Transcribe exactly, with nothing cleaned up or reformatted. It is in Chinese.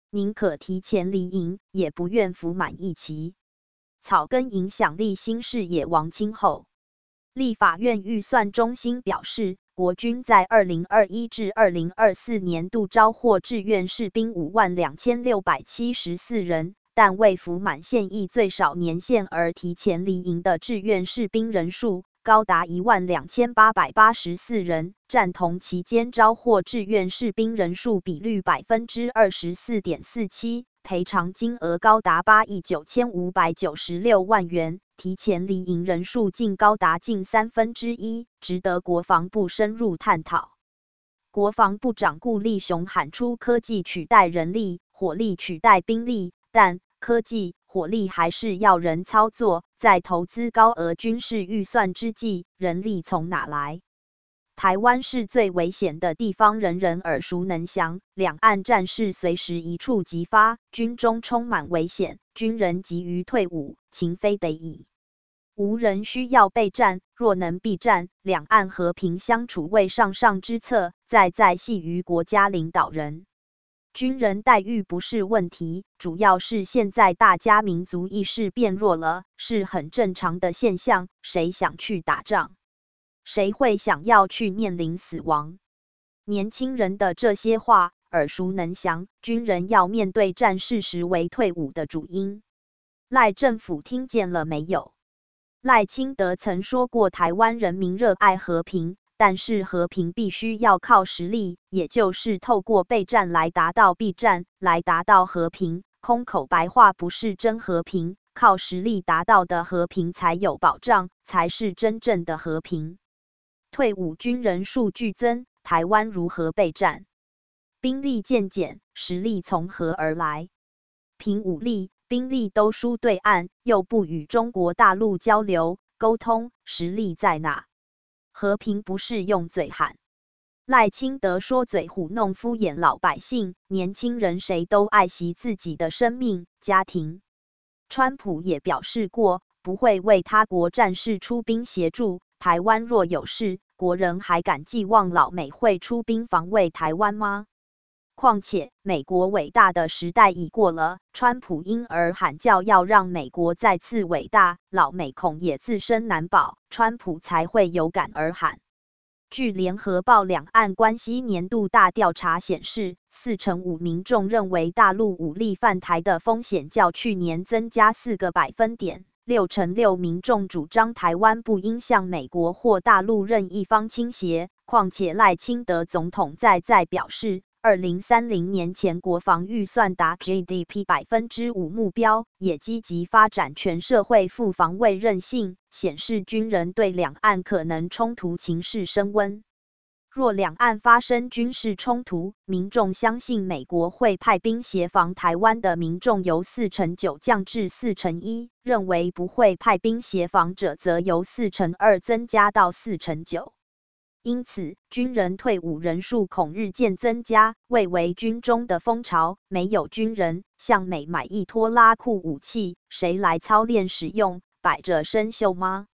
宁可提前离营，也不愿服满一期。草根影响力新视野王清后，立法院预算中心表示，国军在二零二一至二零二四年度招获志愿士兵五万两千六百七十四人，但未服满现役最少年限而提前离营的志愿士兵人数高达一万两千八百八十四人，占同期间招获志愿士兵人数比率 百分之二十四点四七， 赔偿金额高达八亿九千五百九十六万元，提前离营人数竟高达近三分之一，值得国防部深入探讨。国防部长顾立雄喊出科技取代人力，火力取代兵力，但科技、火力还是要人操作，在投资高额军事预算之际，人力从哪来？台湾是最危险的地方，人人耳熟能详，两岸战事随时一触即发，军中充满危险，军人急于退伍，情非得已。无人需要备战，若能避战，两岸和平相处为上上之策，在在系于国家领导人。军人待遇不是问题，主要是现在大家民族意识变弱了，是很正常的现象。谁想去打仗？谁会想要去面临死亡？年轻人的这些话耳熟能详，军人要面对战事时为退伍的主因。赖政府听见了没有？赖清德曾说过，台湾人民热爱和平，但是和平必须要靠实力，也就是透过备战来达到避战，来达到和平。空口白话不是真和平，靠实力达到的和平才有保障，才是真正的和平。退伍军人数剧增，台湾如何备战？兵力渐减，实力从何而来？凭武力、兵力都输对岸，又不与中国大陆交流沟通，实力在哪？和平不是用嘴喊。赖清德说嘴糊弄敷衍老百姓，年轻人谁都爱惜自己的生命、家庭。川普也表示过，不会为他国战事出兵协助，台湾若有事，国人还敢寄望老美会出兵防卫台湾吗？况且，美国伟大的时代已过了，川普因而喊叫要让美国再次伟大，老美恐也自身难保，川普才会有感而喊。据联合报两岸关系年度大调查显示，四成五民众认为大陆武力犯台的风险较去年增加四个百分点，六成六民众主张台湾不应向美国或大陆任一方倾斜。况且赖清德总统再再表示，二零三零年前国防预算达 G D P 百分之五 目标，也积极发展全社会副防卫韧性，显示军人对两岸可能冲突情势升温。若两岸发生军事冲突，民众相信美国会派兵协防台湾的民众由四成九降至四成一，认为不会派兵协防者则由四成二增加到四成九。因此，军人退伍人数恐日渐增加，蔚为军中的风潮。没有军人向美买一拖拉库武器，谁来操练使用？摆着生锈吗？